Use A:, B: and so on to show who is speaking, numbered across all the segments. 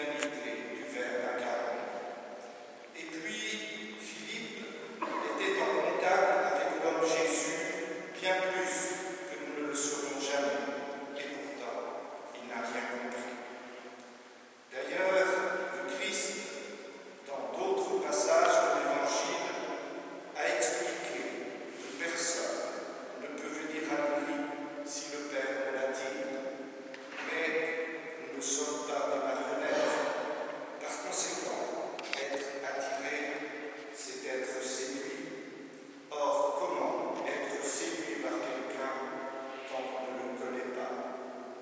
A: l'humanité du Verbe incarné. Et puis, Philippe était en contact avec l'homme Jésus bien plus que nous ne le saurons jamais. Et pourtant, il n'a rien compris. D'ailleurs, le Christ, dans d'autres passages de l'Évangile, a expliqué que personne ne peut venir à lui si le Père ne l'attire. Mais nous ne sommes pas des marionnettes. Par conséquent, être attiré, c'est être séduit. Or, comment être séduit par quelqu'un quand on ne le connaît pas?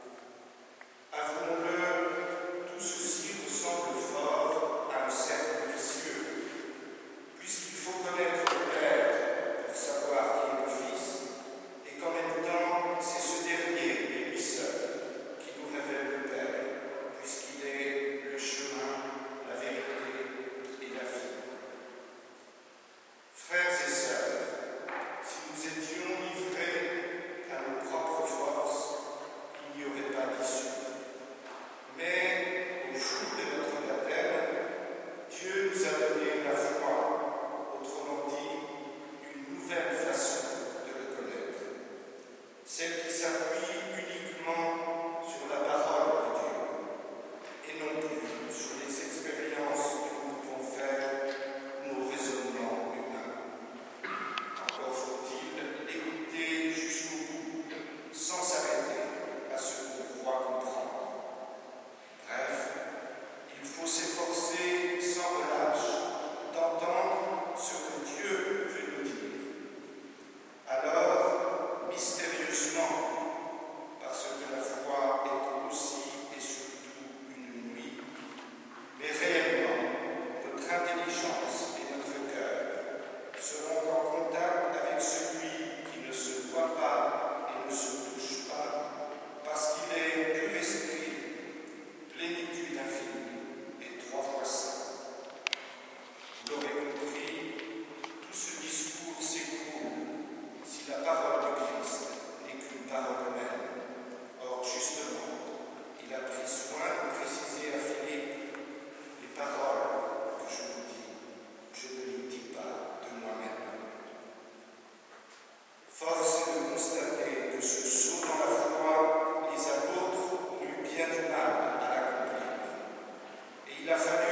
A: Avouons-le, tout ceci ressemble fort à un cercle vicieux, puisqu'il faut connaître le Père pour savoir qui est le Fils, et qu'en même temps, c'est ce dernier, et lui seul, qui nous révèle le Père, puisqu'il est le chemin, la vérité et la vie. Frères et sœurs, si nous étions livrés à nos propres forces, il n'y aurait pas d'issue. Mais au jour de notre baptême, Dieu nous a donné la foi, autrement dit, une nouvelle façon de le connaître, celle qui s'appuie uniquement sur la parole de Dieu et non plus sur les expériences que nous pouvons faire, nos raisonnements humains. Encore faut-il écouter jusqu'au bout, sans s'arrêter à ce qu'on croit comprendre. Bref, il faut s'efforcer sans relâche d'entendre ce que Dieu veut nous dire. Alors, mystérieusement, parce que la foi est aussi et surtout une nuit, mais réellement, notre intelligence et notre cœur seront en contact avec celui qui ne se voit pas et ne se touche pas, parce qu'il est pur esprit, plénitude infinie et 3 fois saint. Vous l'aurez compris, tout ce discours s'écroule si la parole de Christ n'est qu'une parole humaine. Or, justement, il a pris soin de préciser à Philippe les paroles que je vous dis, je ne les dis pas de moi-même. Force est de constater que ce saut dans la foi, les apôtres ont eu bien du mal à l'accomplir. Et il a fallu